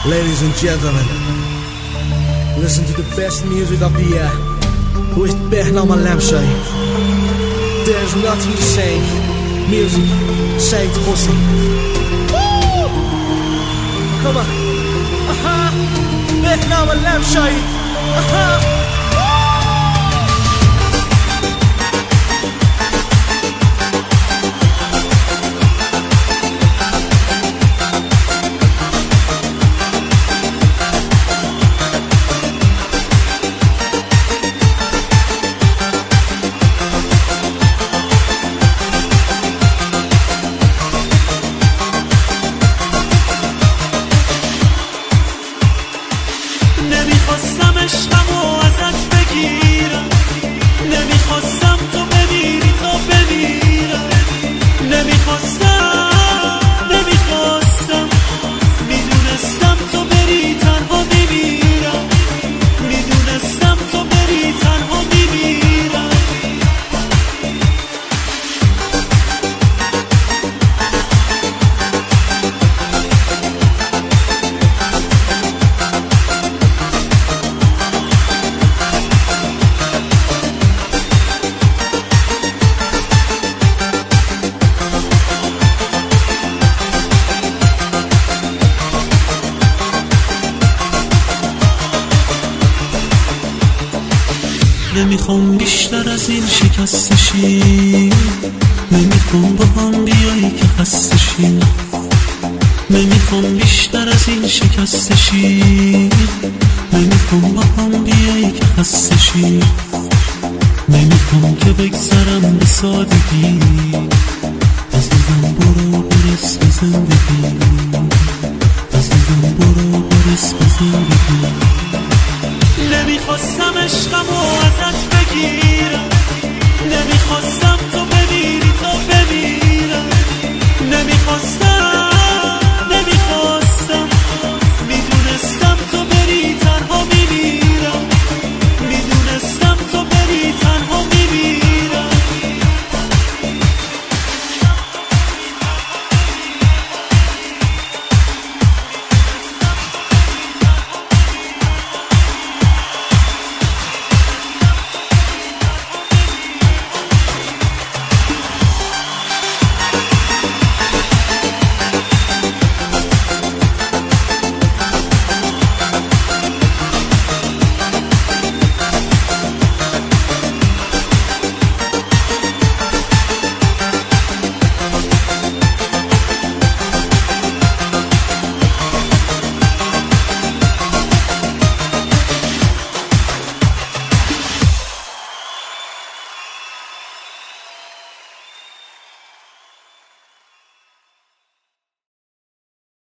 Ladies and gentlemen, listen to the best music of the year with Bernard Malamshay. There's nothing to say. Music, say it, pussy. Woo! Come on. Bernard Malamshay. نمیخواستم عشقمو ازت بگیرم، نمیخواستم تو بمیری تا بمیرم، نمیخواستم میدونستم تو بری تنها میمیرم، میدونستم تو بری تنها میمیرم. نمیخوام بیشتر از این شکسته شی، نمیخوام با هم بیایی که خسته شی، نمیخوام بیشتر از این شکسته شی، نمیخوام با هم بیایی که خسته شی، نمیخوام که بگذرم به سادگی، از دیدم برو برس به زندگی، از دیدم برو برس به زندگی.